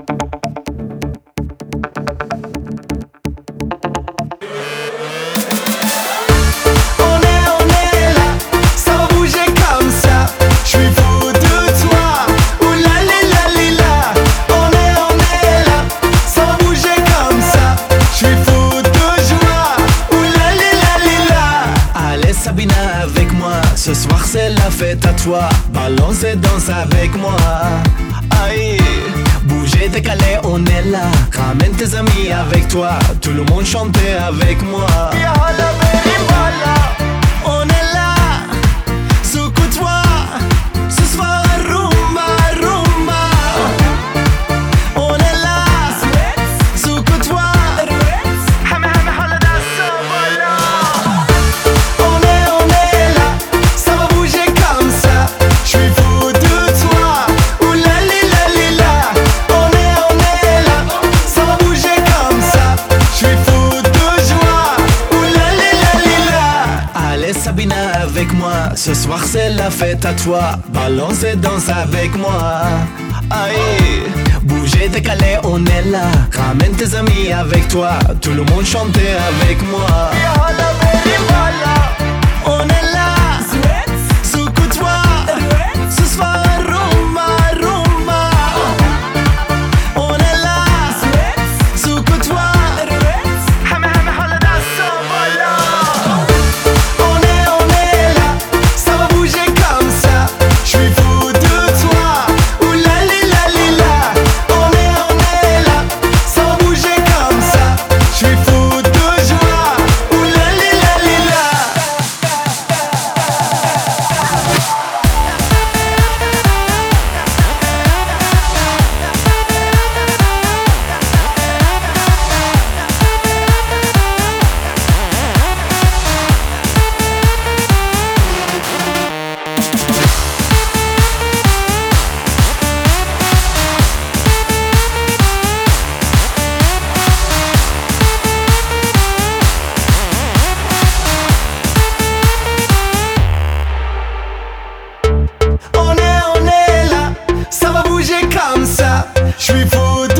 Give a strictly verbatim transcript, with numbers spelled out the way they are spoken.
Ce soir c'est la fête à toi, balance et danse avec moi. Aïe, bougez, décalé, on est là. Ramène tes amis avec toi, tout le monde chante avec moi. On est là, secoue-toi, ce soir rumba, rumba. On est là, secoue-toi. Sabina avec moi, ce soir c'est la fête à toi, balance et danse avec moi. Aïe, bougez, décalé, on est là. Ramène tes amis avec toi, tout le monde chante avec moi. On est là, secoue-toi, ce soir rumba, rumba. On est là, secoue-toi. Comme ça, je suis fou.